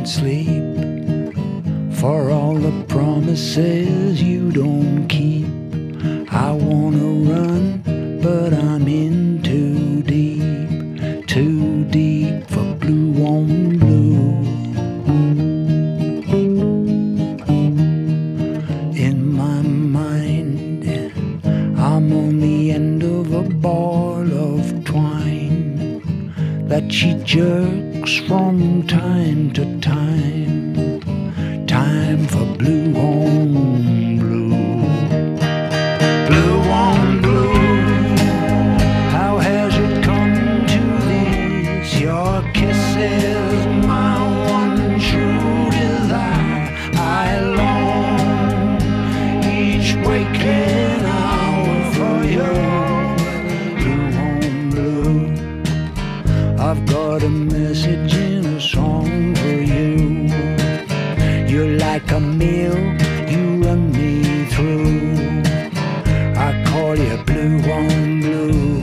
can't sleep for all the promises you don't keep. I wanna run, but I'm in too deep for blue on blue. In my mind, I'm on the end of a ball of twine that she jerks from time to time. Time for blue on blue. Blue on blue. How has it come to this? Your kisses, my one true desire. I long each waking hour for you. Blue on blue. I've got a message in a song for you. You're like a mill, you run me through. I call you blue on blue.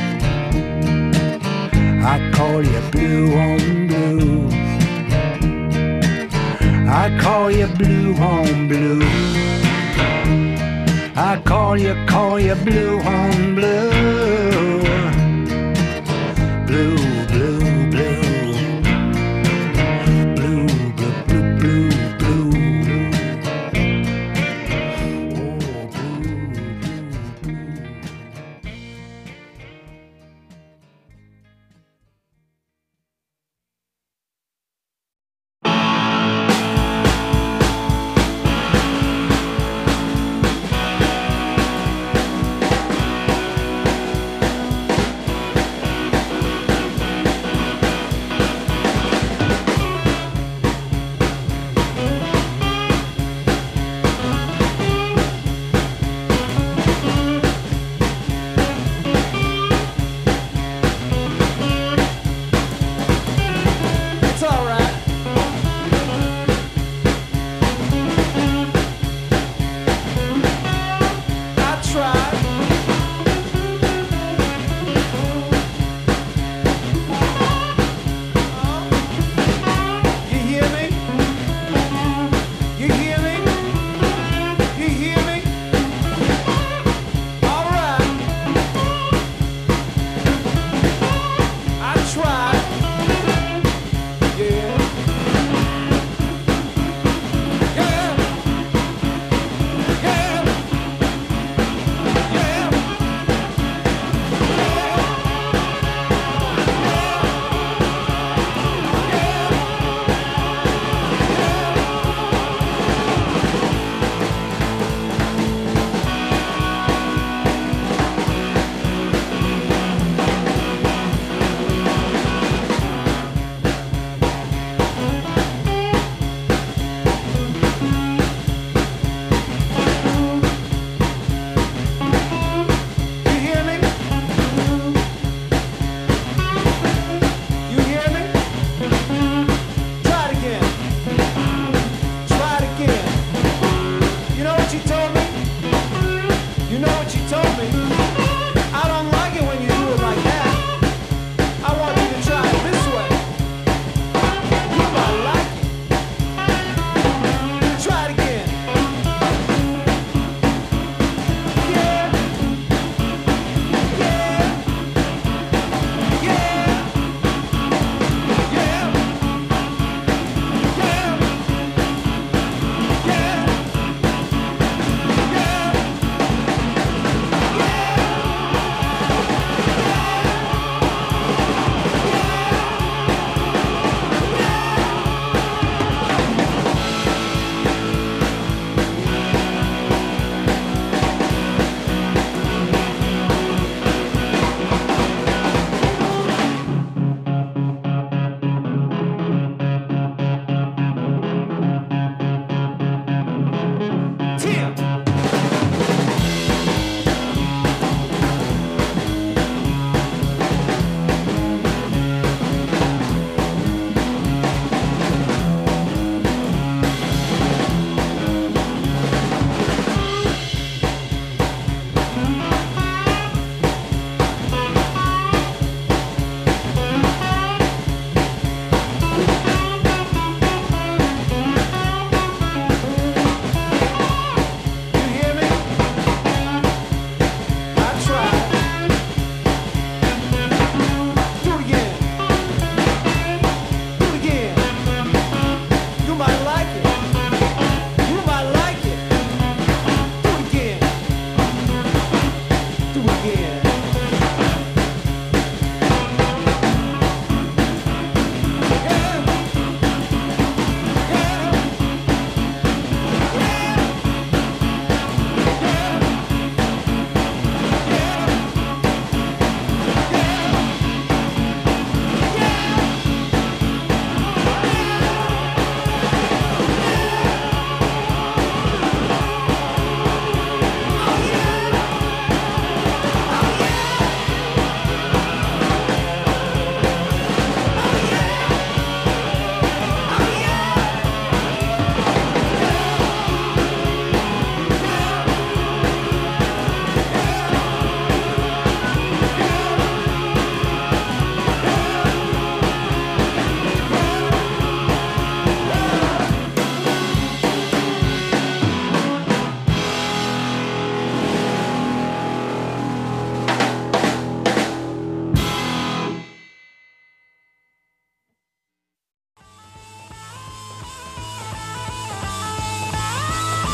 I call you blue on blue. I call you blue on blue. I call you blue on blue. Blue, blue, blue.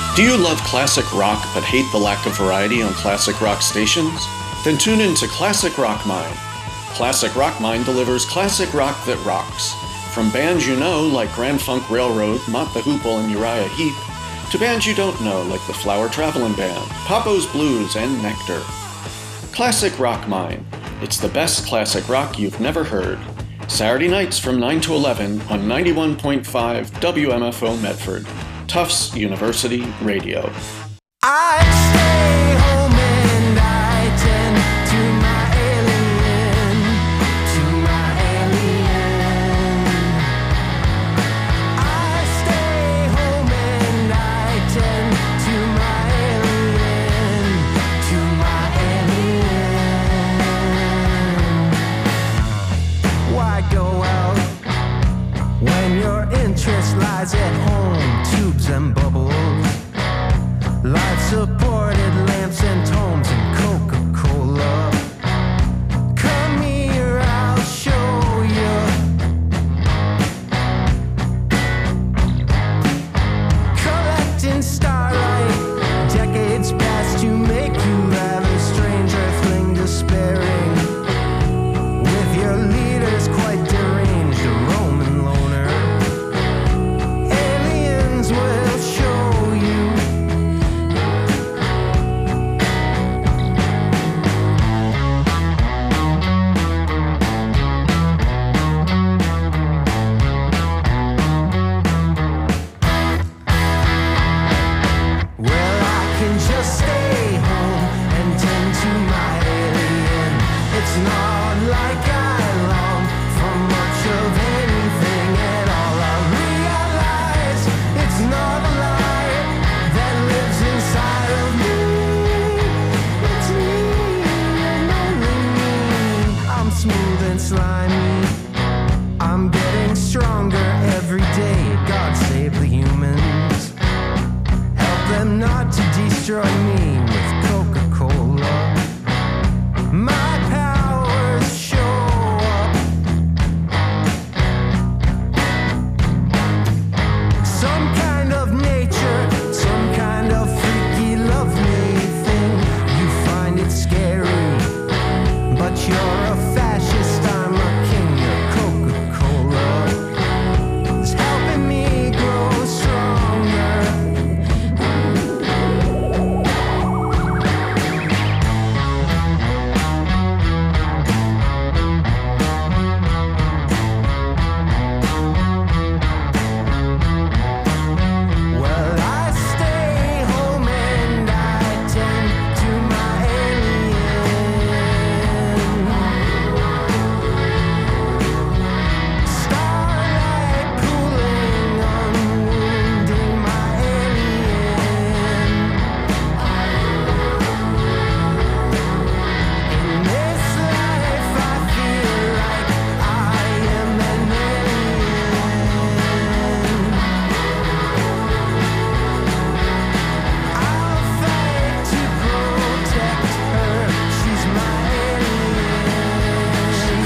Do you love classic rock but hate the lack of variety on classic rock stations? Then tune in to Classic Rock Mine. Classic Rock Mine delivers classic rock that rocks. From bands you know like Grand Funk Railroad, Mott the Hoople, and Uriah Heep, to bands you don't know like the Flower Travelin' Band, Papo's Blues, and Nectar. Classic Rock Mine. It's the best classic rock you've never heard. Saturday nights from 9 to 11 on 91.5 WMFO Medford. Tufts University Radio. I stay home and I tend to my alien, to my alien. I stay home and I tend to my alien, to my alien. Why go out when your interest lies at home? Tubes and bubbles, life-supported lamps and tomes and Coca-Cola. Come here, I'll show you. Collecting starlight, decades past to make you have a strange earthling despairing. With your leaders quite deranged, a Roman loner. Aliens will show you. Well, I can just stay home and tend to my alien. It's not like I long for much of anything at all. I realize it's not a lie that lives inside of me. It's me and only me. I'm smooth and slimy. I'm getting stronger every day. God save the humans. Help them not to destroy me with Coca-Cola. My powers show up. Some kind of nature, some kind of freaky, lovely thing. You find it scary, but you're a fascist, I'm a king. Your Coca-Cola is helping me grow stronger. Well, I stay home and I tend to my alien. Starlight cooling, unwounding my alien. In this life I feel like I am an alien. I'll fight to protect her. She's my alien.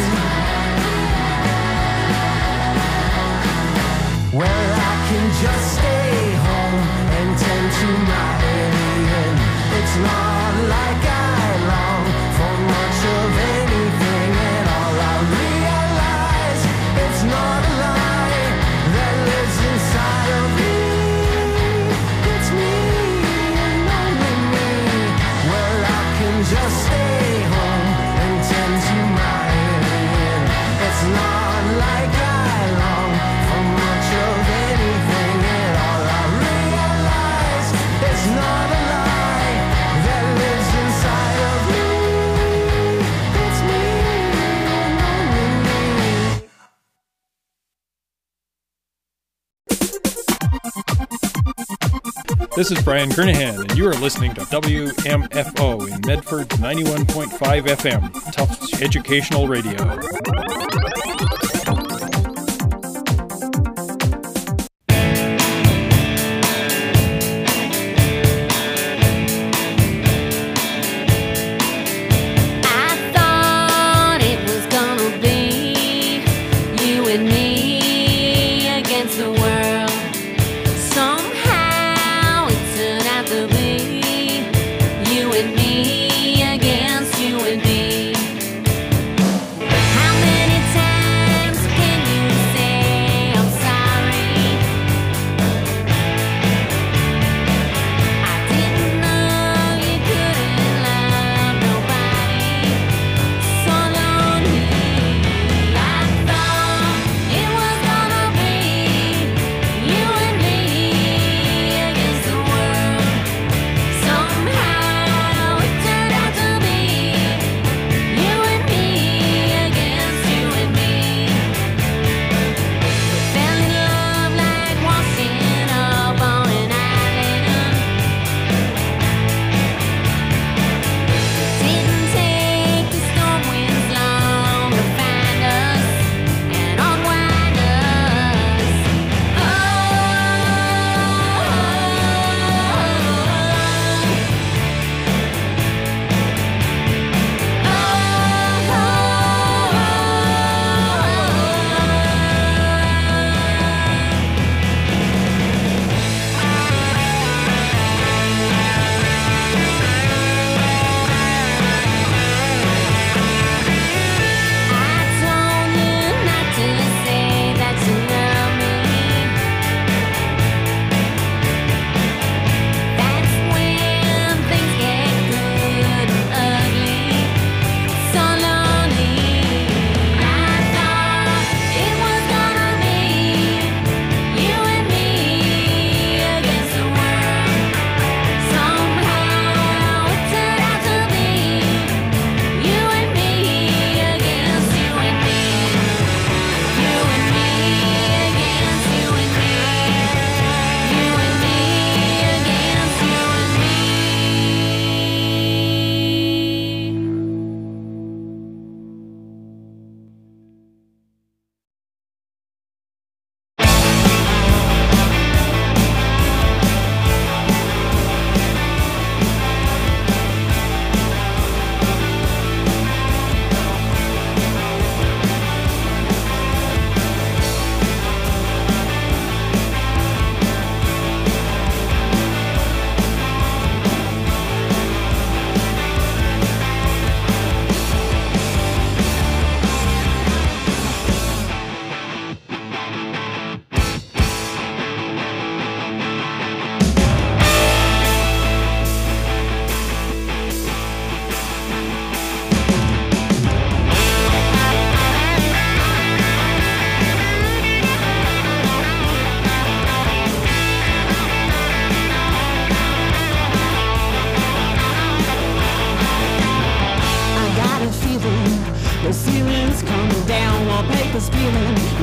Well, I can just stay home and tend to my alien. It's not like I long for much of anything at all. I realize it's not a lie that lives inside of me. It's me and only me. Well, I can just stay home and tend to my alien. It's not like I long for much of anything at all. I realize it's not a lie that lives inside of me. It's me and only me. This is Brian Kernahan, and you are listening to WMFO in Medford 91.5 FM, Tufts Educational Radio. I thought it was gonna be you and me against the world. Somehow it turned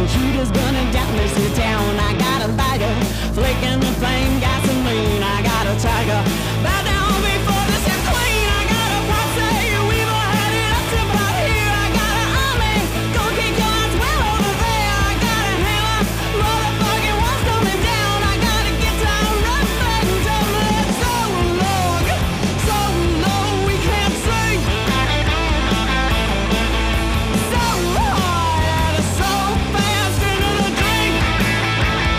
Computers burning down this here town. I got a lighter, flicking the flame, gasoline. I got a tiger, bow down before this is clean. I got a posse, we've all had it up to about here. I got an army, gonna kick your ass well over there. I got a hammer, motherfucking what's coming down. I got a guitar, rock back and tell me it's so long, so low we can't see. So hard and so fast into the dream.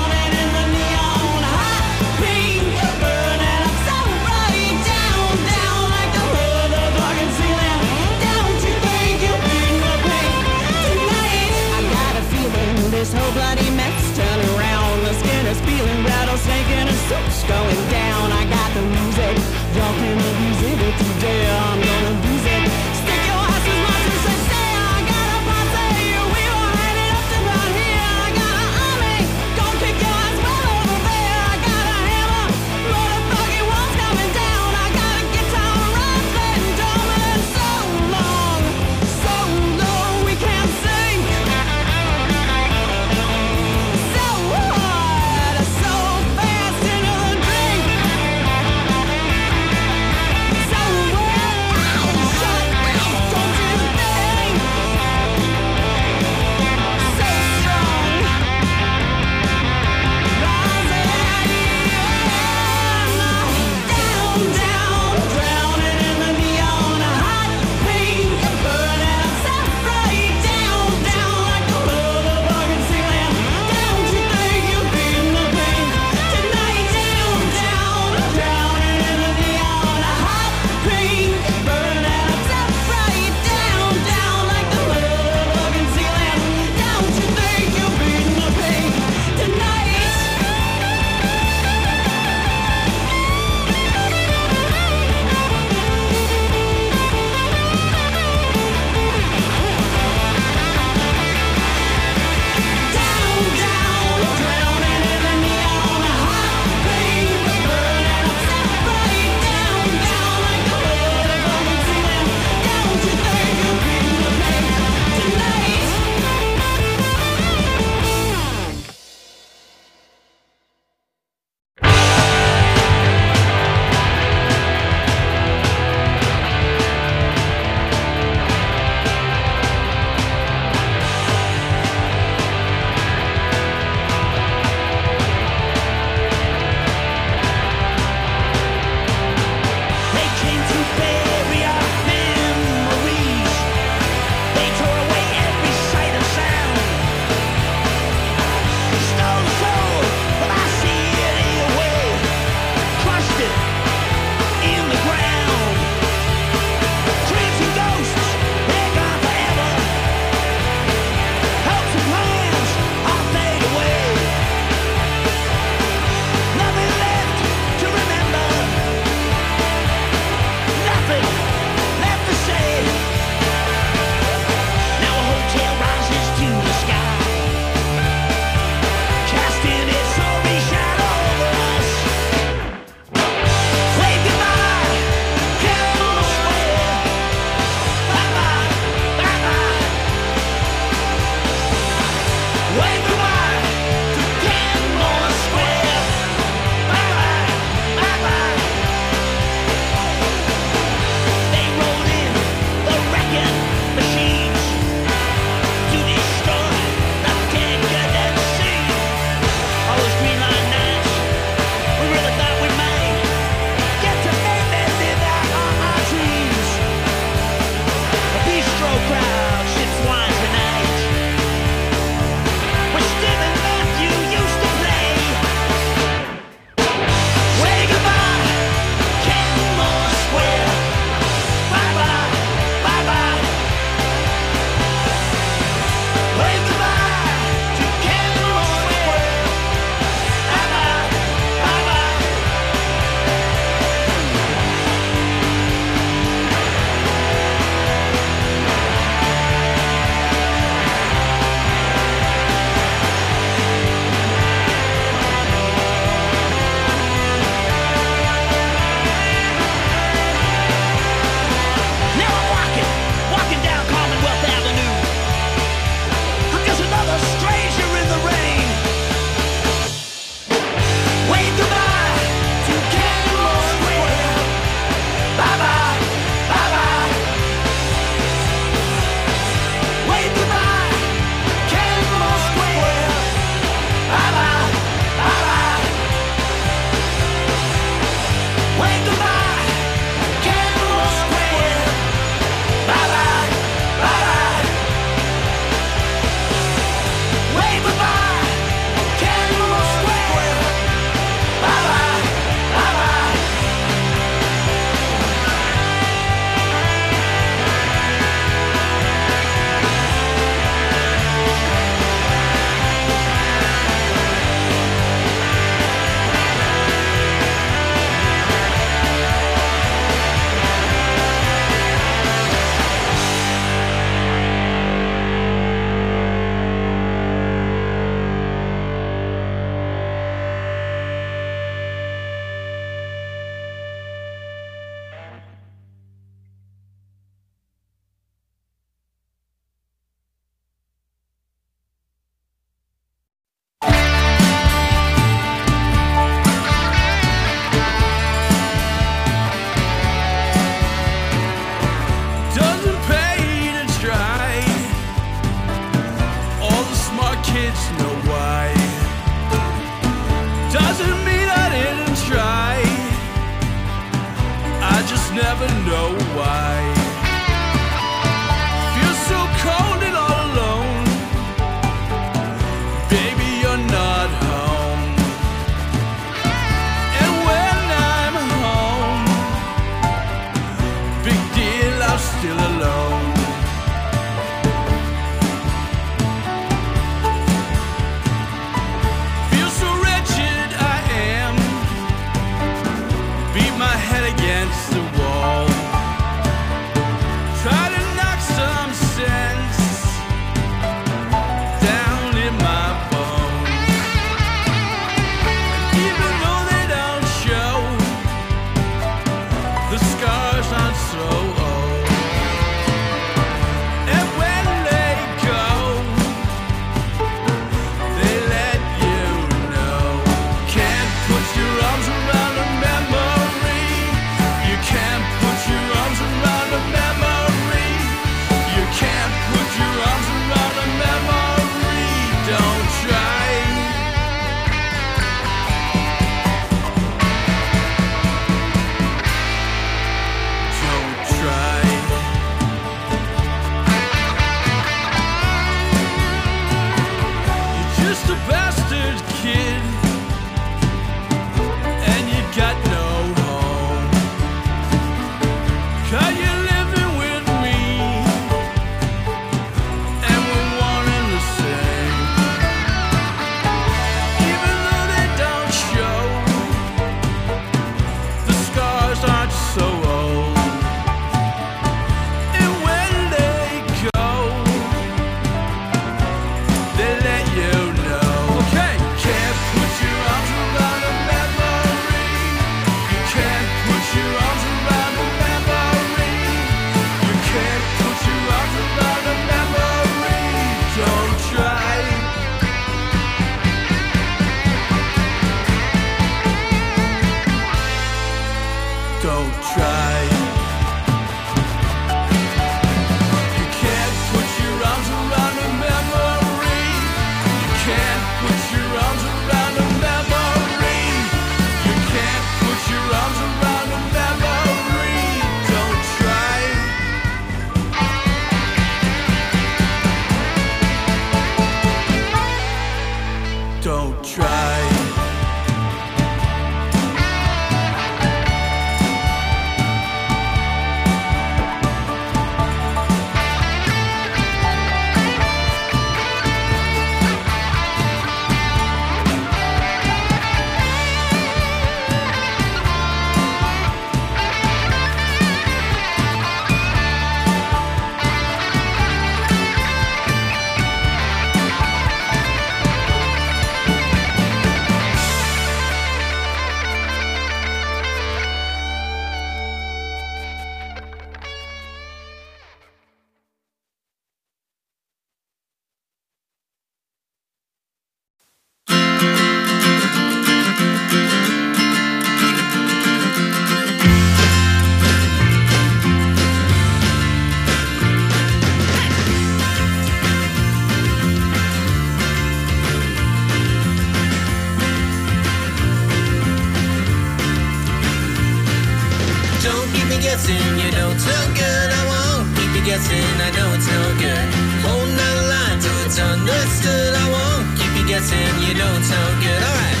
guessing, you know it's no good. I won't keep you guessing, I know it's no good. Hold on the line till it's understood. I won't keep you guessing, you know it's no good. Alright.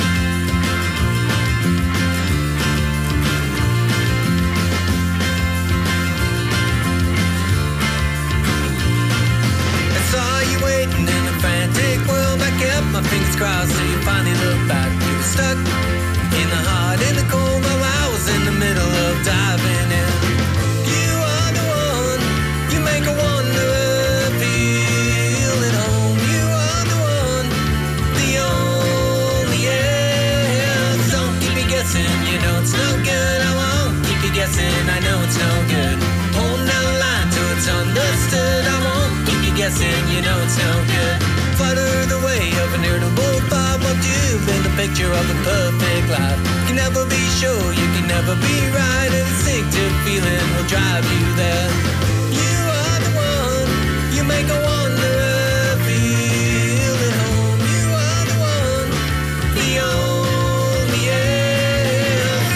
I saw you waiting in a frantic world. I kept my fingers crossed till you finally looked back. You were stuck in the hot, in the cold, while I was in the middle of diving in. You are the one, you make a wanderer feel at home. You are the one, the only else. Don't keep me guessing, you know it's no good. I won't keep you guessing, I know it's no good. Hold down the line till it's understood. I won't keep you guessing, you know it's no good. Flutter the way of an irritable thought. What you've been the picture of the perfect life. You can never be sure, you can never be right. An instinctive feeling will drive you there. You are the one, you make a wanderer feel at home. You are the one, the only else.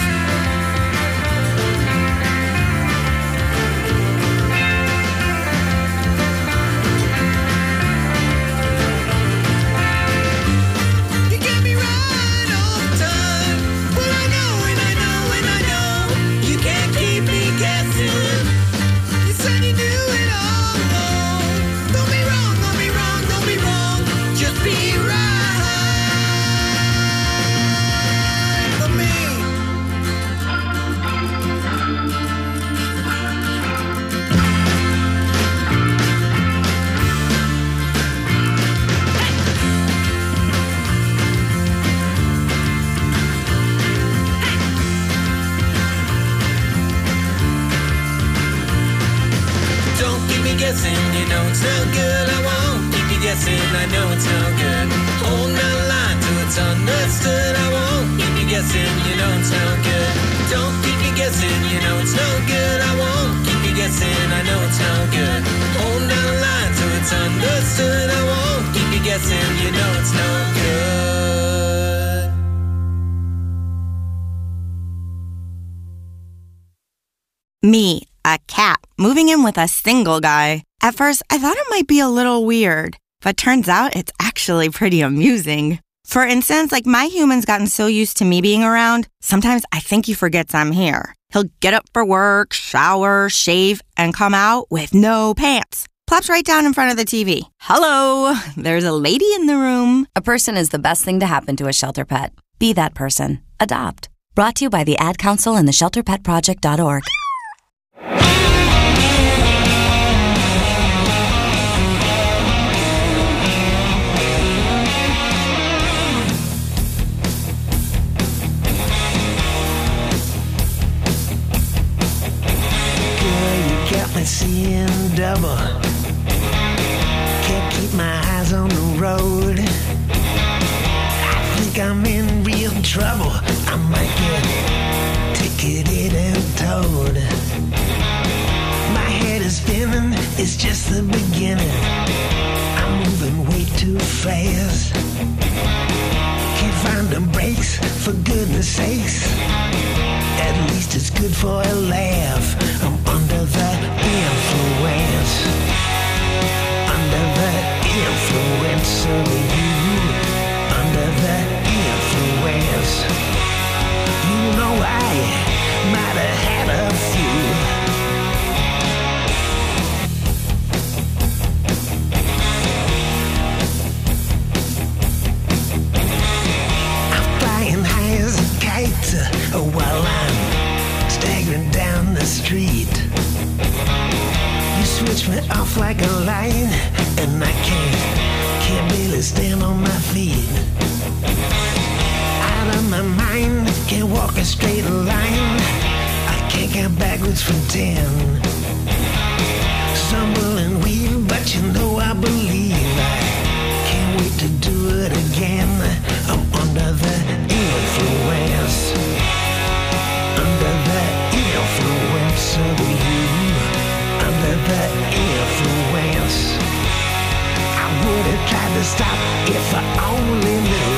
You get me right all the time. Well, I know and I know and I know you can't keep me guessing. You said you knew it all along. Don't be wrong, don't be wrong, don't be wrong. Just be right for me. Don't keep me guessing, you know it's no good. I won't keep you guessing, I know it's no good. Hold down the line till it's understood. I won't keep you guessing, you know it's no good. Don't keep me guessing, you know it's no good. I won't keep you guessing, I know it's no good. Hold down the line till it's understood. I won't keep you guessing, you know it's no good. Me, a cat, moving in with a single guy. At first, I thought it might be a little weird, but turns out it's actually pretty amusing. For instance, like my human's gotten so used to me being around, sometimes I think he forgets I'm here. He'll get up for work, shower, shave, and come out with no pants. Plops right down in front of the TV. Hello, there's a lady in the room. A person is the best thing to happen to a shelter pet. Be that person. Adopt. Brought to you by the Ad Council and the ShelterPetProject.org. Seeing double, can't keep my eyes on the road. I think I'm in real trouble. I might get ticketed and towed. My head is spinning, it's just the beginning. I'm moving way too fast. Can't find the brakes, for goodness sakes. At least it's good for a laugh. I'm under the influence. Under the influence of you. Under the influence. You know I might have had a few. I'm flying high as a kite while I'm staggering down the street. You switch me off like a light, and I can't barely stand on my feet. Out of my mind, can't walk a straight line. I can't count backwards from 10. Stumble and weave, but you know I believe. I can't wait to do it again. I'm under the influence. Under the influence of you. Under the influence. I would have tried to stop if I only knew.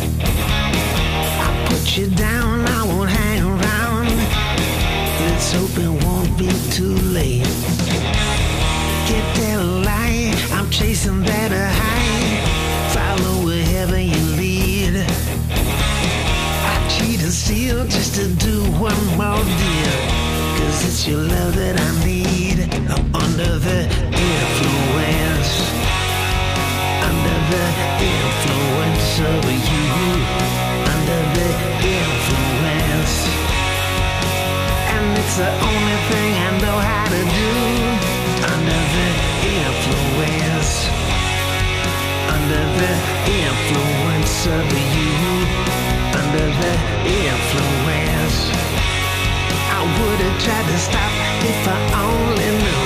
I'll put you down, I won't hang around. Let's hope it won't be too late. Get that light, I'm chasing that high. Follow wherever you lead. I cheat and steal just to do one more deal. Cause it's your love that I need. I'm under the influence. Under the influence of you. Under the influence. And it's the only thing I know how to do. Under the influence. Under the influence of you. Under the influence. I would have tried to stop if I only knew.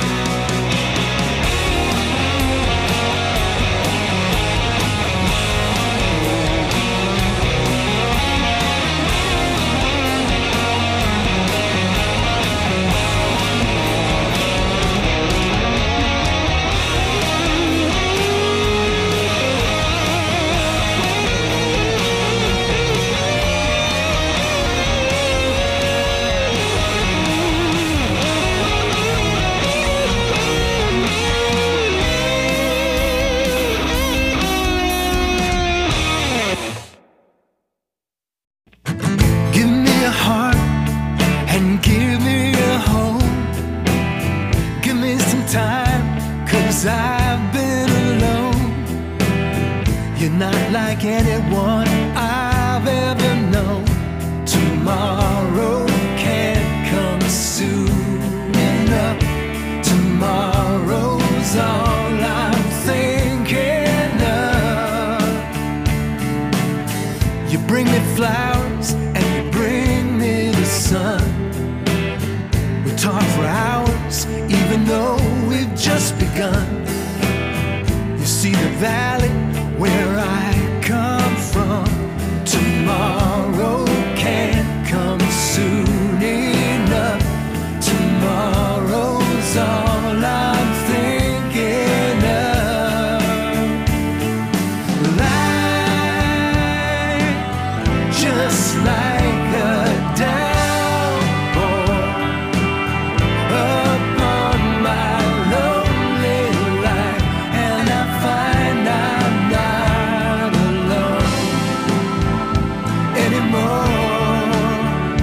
Anyone I've ever known. Tomorrow can't come soon enough. Tomorrow's all I'm thinking of. You bring me flowers and you bring me the sun. We talk for hours even though we've just begun. You see the valley where I come from. Tomorrow can't come soon enough. Tomorrow's all I'm thinking of. Light, just like a downpour upon my lonely life, and I find I'm not anymore.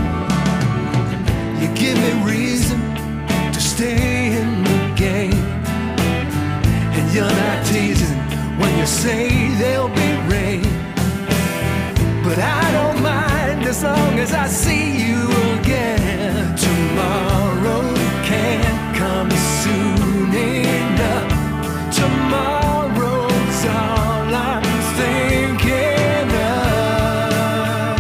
You give me reason to stay in the game, and you're not teasing when you say there'll be rain. But I don't mind as long as I see you again. Tomorrow can't come soon enough. Tomorrow's all I'm thinking of.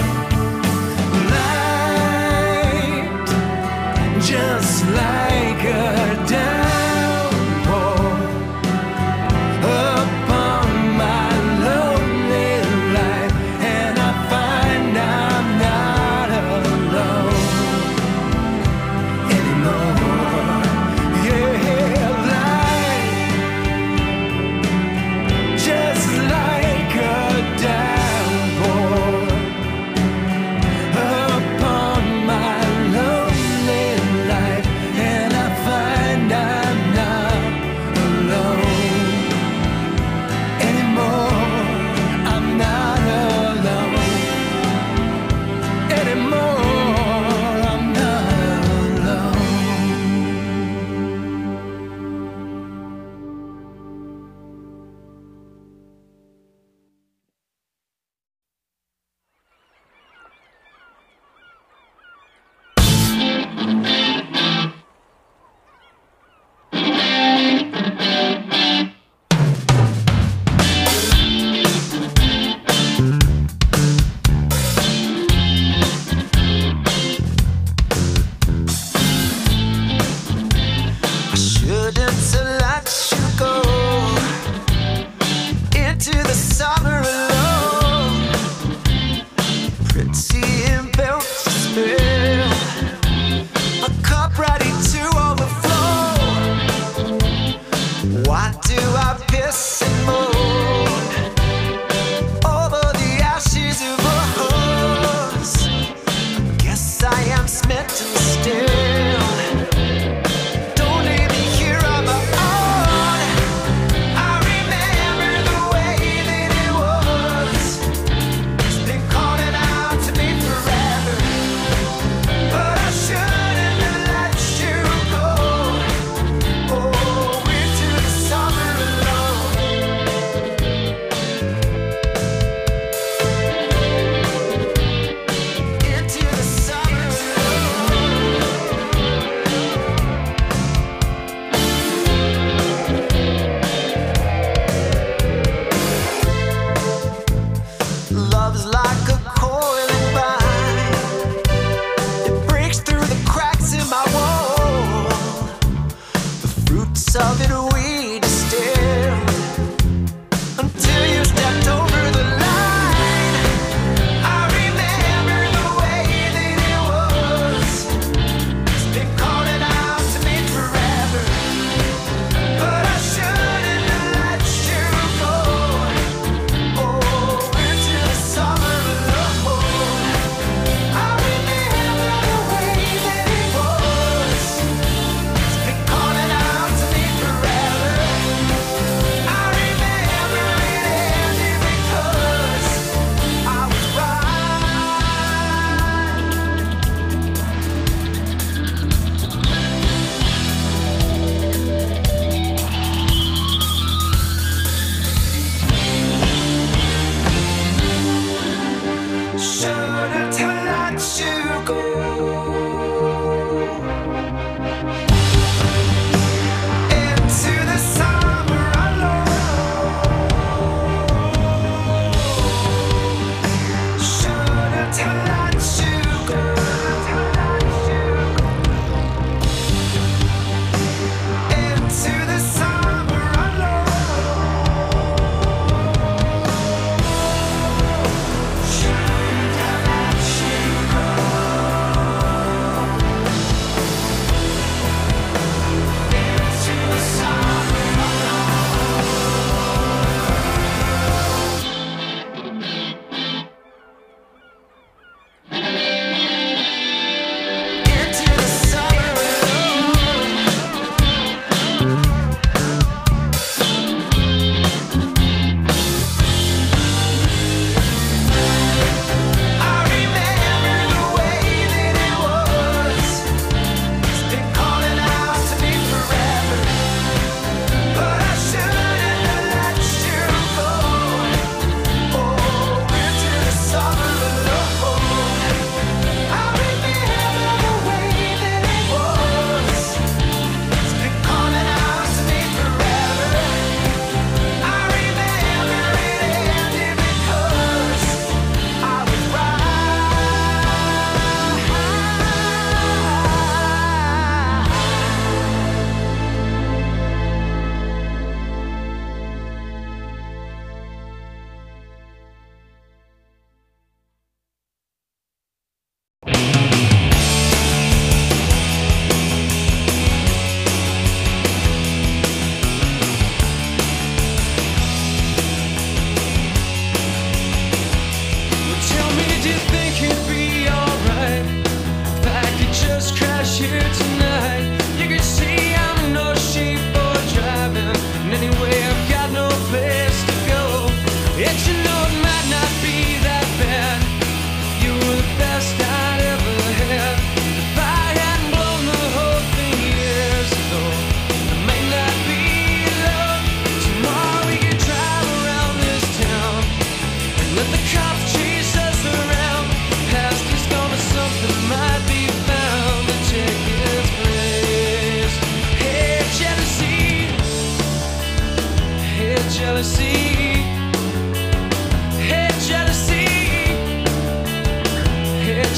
Just like a downpour upon my lonely life, and I find I'm not alone.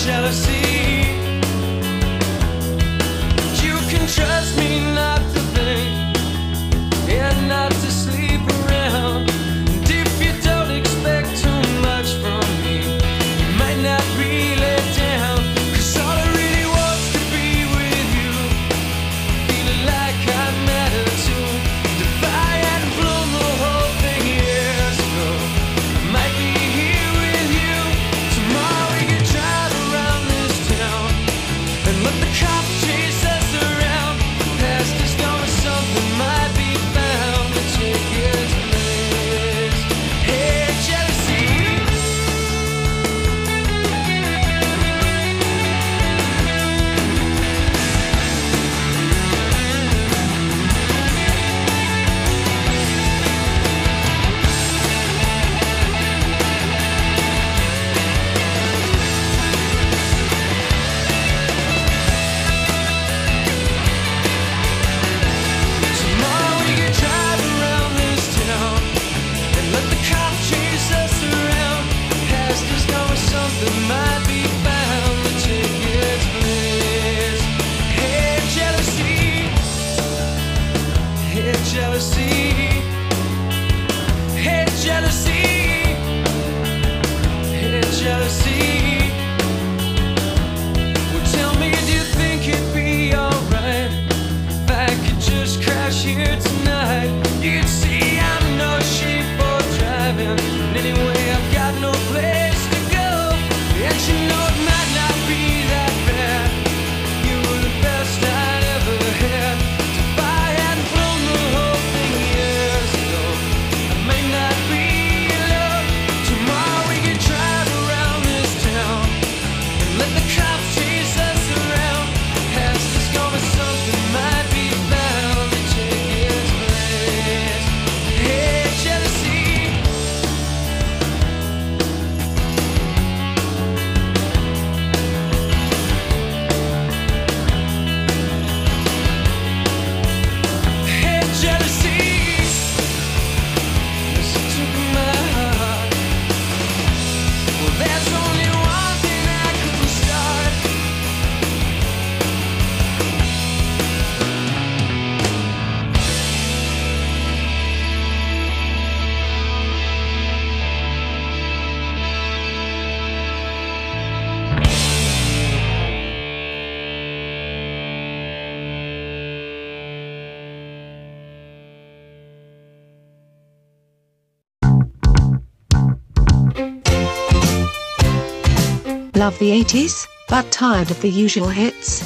jealousy. But you can trust me not to think and not to sleep around. And if you don't expect too much from me, you might not be let down. 'Cause all I really want's to be with you, feeling like I matter too. And if I hadn't blown the whole thing years ago, I might be here with you. Tomorrow we could drive around this town and let the cops chase us around. Past is gone, something might be found to take its place. Hey, jealousy. Tomorrow we could drive around this town and let the cops chase us around. Past is gone, something might be found to take its place. Hey, jealousy. Hey, jealousy. Hey, jealousy. Hey, jealousy. Well, tell me, do you think it'd be alright if I could just crash here tonight? You'd see I'm no sheep for driving. And anyway, I've got no place to go. And you know it might not be that bad. You were the best I'd ever had. If I hadn't blown the whole thing years ago, I may not be in love. Tomorrow we could drive around this town and let the cops chase us around. Past is gone, but something might be found to take its place. Hey, jealousy. Hey, jealousy. Listen to my heart. Well, there's only one thing I couldn't start. Love the 80s, but tired of the usual hits?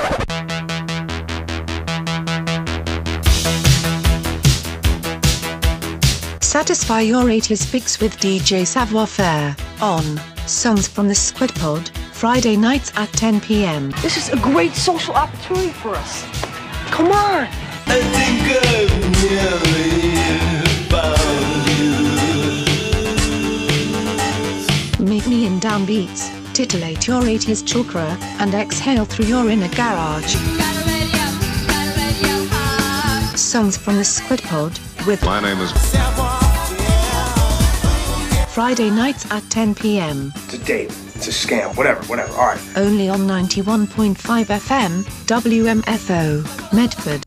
Satisfy your 80s fix with DJ Savoir Faire on Songs from the Squid Pod, Friday nights at 10 p.m. This is a great social opportunity for us. Come on! I think I've nearly found you. Meet me in downbeats, titillate your 80s chakra, and exhale through your inner garage. Songs from the Squid Pod with My name is Friday nights at 10 p.m. It's a date. It's a scam. Whatever. All right. Only on 91.5 FM, WMFO, Medford.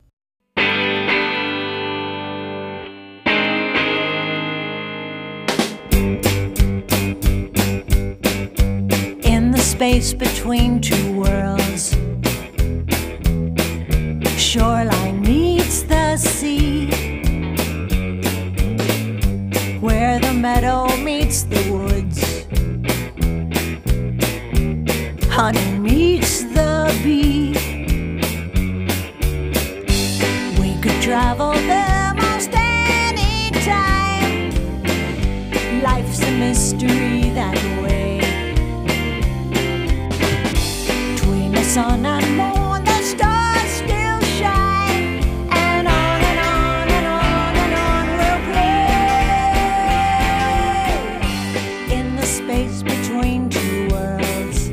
In the space between two worlds, shoreline meets the sea, where the meadow meets the woods, honey meets the bee. We could travel there most any time. Life's a mystery that way. Between the sun and moon, the stars still shine, and on and on and on and on we'll play. In the space between two worlds,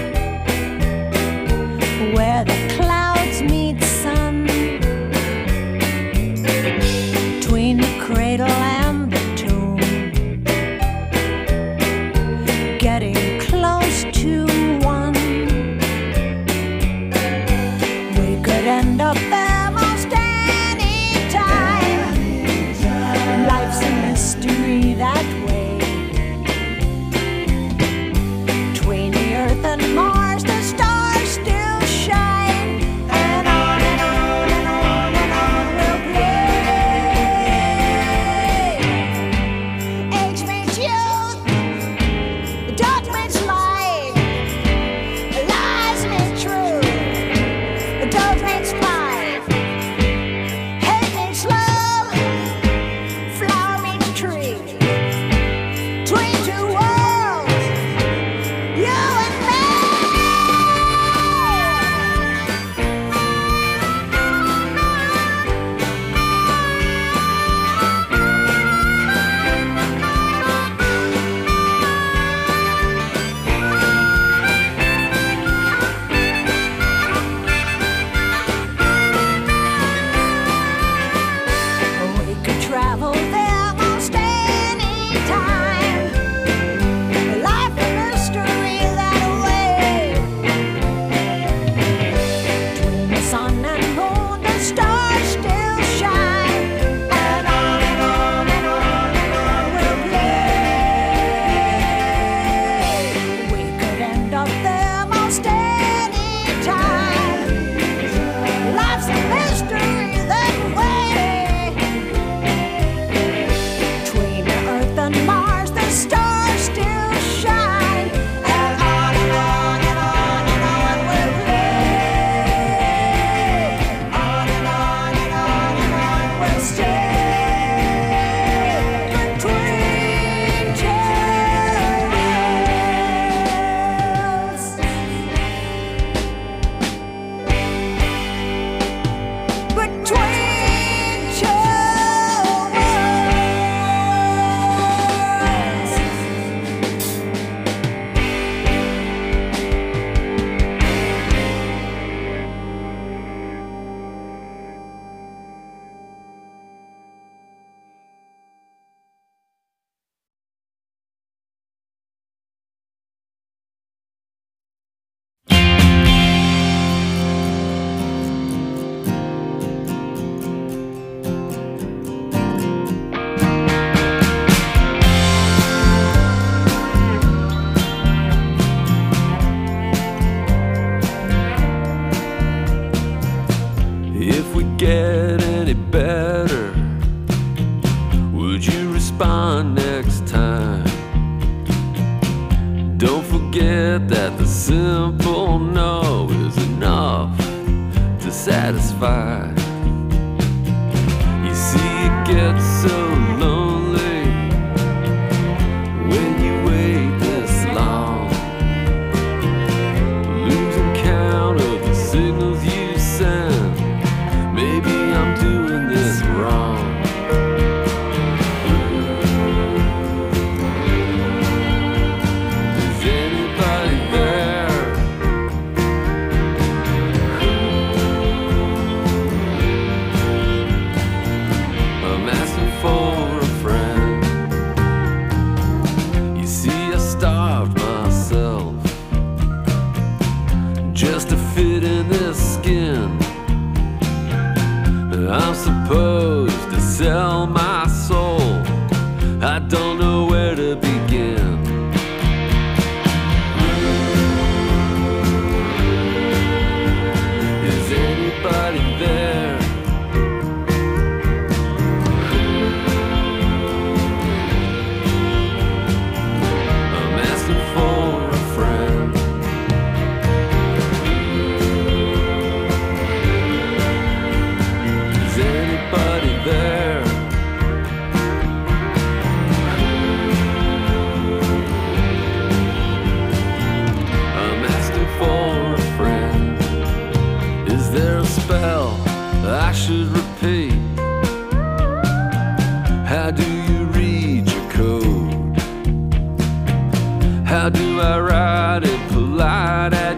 where the clouds meet sun, between the cradle and the tomb, getting close to one. forget that the simple no is enough to satisfy. You see, it gets so lonely when you wait this long, losing count of the signals you send. Maybe I'm doing this wrong. I'm supposed to sell my soul. I don't know where to begin. Is anybody there? I'm asking for a friend. There. I'm asking for a friend. Is there a spell I should repeat? How do you read your code? How do I write it polite?